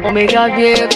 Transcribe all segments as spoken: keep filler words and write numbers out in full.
Omega babe.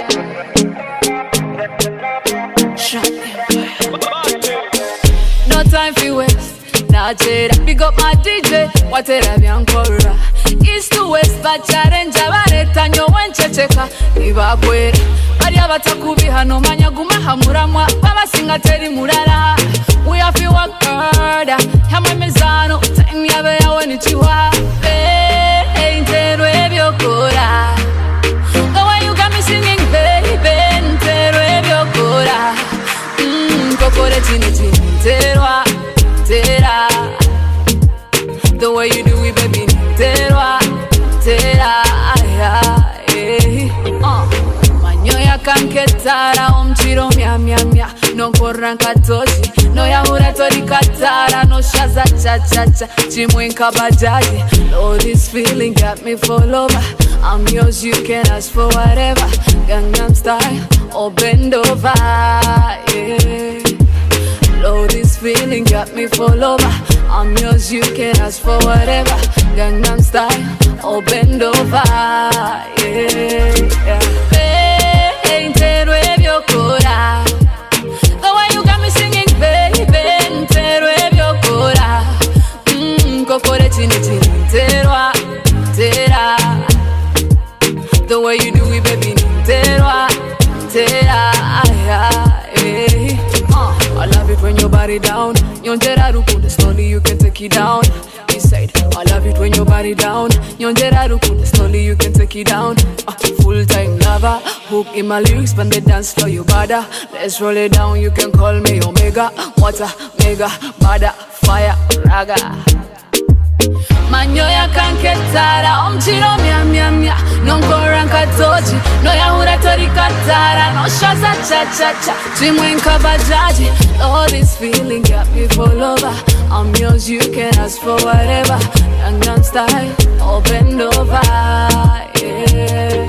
No time for waste. Now Jada, pick up my D J. What a rabiankora. East to west, but challenge abareta nyo wenchecheka. Niba kwera. Bari abatakubi hano manyaguma hamuramwa. Baba singa teri murara. We have to work harder. Hamwe mezano. Time yabe yawe ni chiwa. Hey, ntero ebyo kora. The way you got me singing, baby. Ntero ebyo kora. Mmm, kokore chini chini. Ntero, tera. The way you do it, baby. Ntero, tera. Uh. Manyoya kanketara. Omchiro mia mia mia. No koranka toji. No ya tori katara. No shaza cha cha cha. Chimwenka bajaji. Oh, this feeling got me full over. I'm yours, you can ask for whatever. Gangnam style, or bend over, yeah. Oh, this feeling got me full over. I'm yours, you can ask for whatever. Gangnam style, or bend over, yeah. Hey, ntero ebyo kora. The way you got me singing, baby. Ntero ebyo kora. Mmm, kokore chini chini. Ntero, tera. The way you do it, baby. Ntero, tera. I love it when your body down. Nyonjera rukundo, slowly you can take it down. He said, I love it when your body down. Nyonjera rukundo, slowly you can take it down. Uh, full time lover, hook in my lyrics, when they dance for you bada. Let's roll it down, you can call me Omega. Water, mega, bada, fire, raga. Manyoya kanketara, omchiro mia mia mia. Nonkoranka toji, no ya tori katara. No shaza cha cha cha, chimwenka bajaji. Oh, this feeling got me full over. I'm yours, you can ask for whatever. Gangnam style, or bend over, yeah.